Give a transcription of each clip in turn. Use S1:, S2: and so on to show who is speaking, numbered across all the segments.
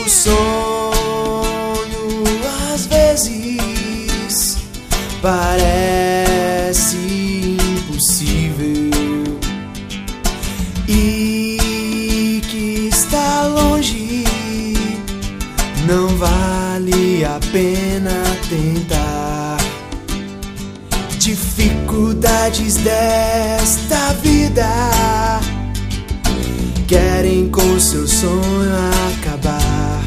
S1: O sonho às vezes parece impossível e que está longe, não vale a pena tentar. Dificuldades desta vida querem com seu sonho acabar.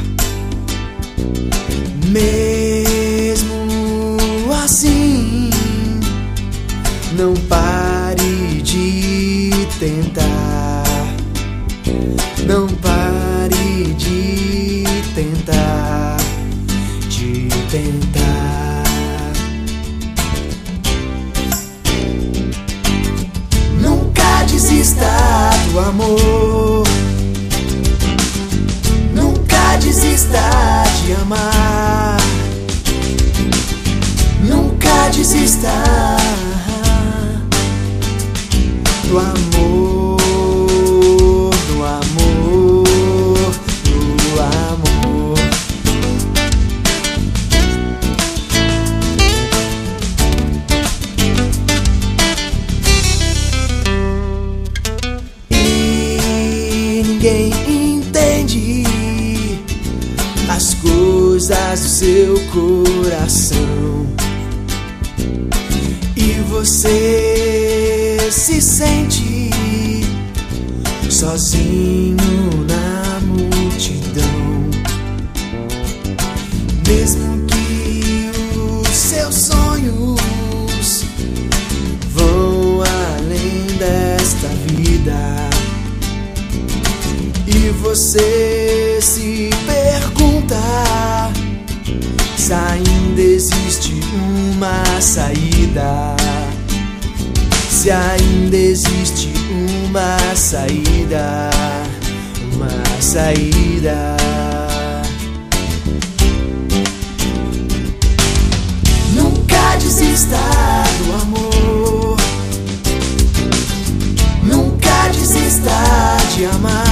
S1: Mesmo assim, não pare de tentar. Não pare de tentar, de tentar. Nunca desista do amor. Nunca desista de amar. Nunca desista do amor, do amor, do amor. E ninguém entende as coisas do seu coração, e você se sente sozinho na multidão. Mesmo que os seus sonhos vão além desta vida, e você se pergunta se ainda existe uma saída, se ainda existe uma saída, uma saída. Nunca desista do amor. Nunca desista de amar.